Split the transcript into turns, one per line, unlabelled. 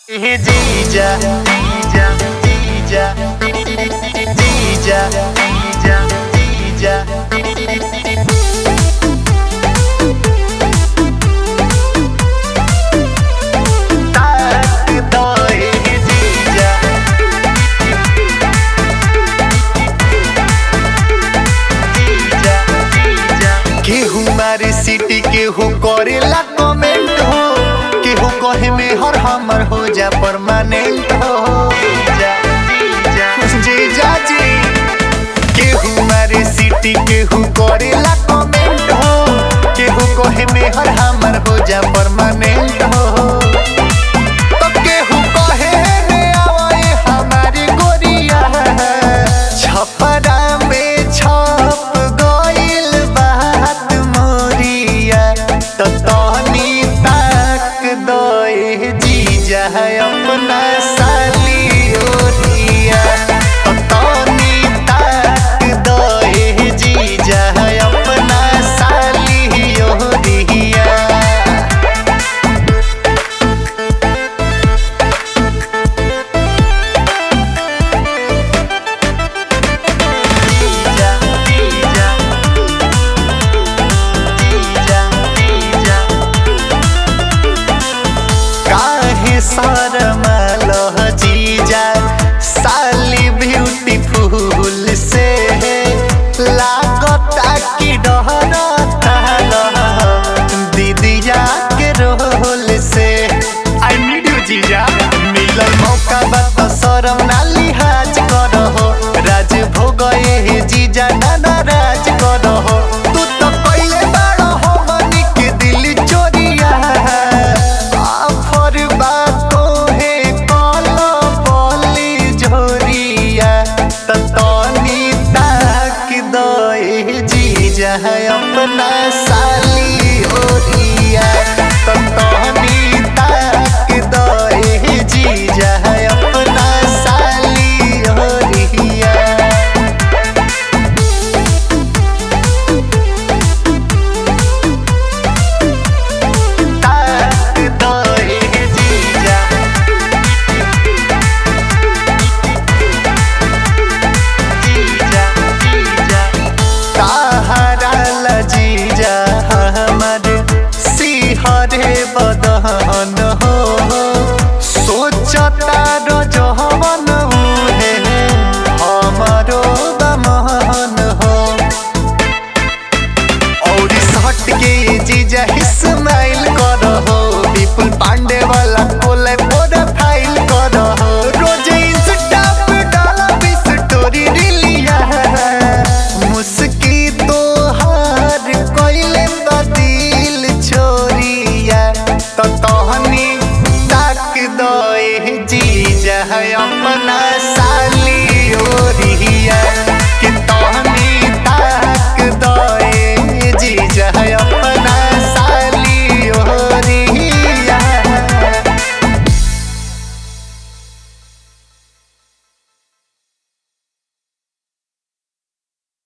जीजा जीजा जीजा जीजा जीजा जीजा सिटी केहू करेला कमेंट हो, केहू कहे में हर हमर हो जा परमानेंट हो। जीजा जी केहू मारे सिटी केहू करेला कमेंट हो, केहू कहे में हर हमर हो जा परमानेंट हो। तो केहू कहे ने आवे हमारी गोरिया छपरा में छप गइल बात मोरिया। तो तनी ताक दे जीजा अपना साली ओरिया। तो तनी ताक दे जीजा अपना साली ओरिया। शरमालो जीजा साली ब्यूटीफुल से लागता कि डरता दीदिया के रोल से। आई नीड यू जीजा, मिलल मौका बात शरम ना लिहाज करहो। राज भोग जीजा ना नाराज करहो। तू तो पहले बाड़ो हो मनी के दिल चोरिया। आफर बातों है कॉलो बोली झोरिया। तनी ताक दे जीजा अपना साली ओरिया। तनी ताक दे जीजा अपना साली ओरिया। जीजा हमर सिहरे बदन हो, सोचता रजवन है हमारो बमन हो। और सट के जीजा स्माइल करहो। विपुल पांडे वाला कोले प्रोफाइल करहो। रोज इंस्टा पे डाला भी स्टोरी रिलिया। मुस्की तो कोइले दिल छोरिया। तो तहनी ताक दे जीजा अपना साली ओरिया।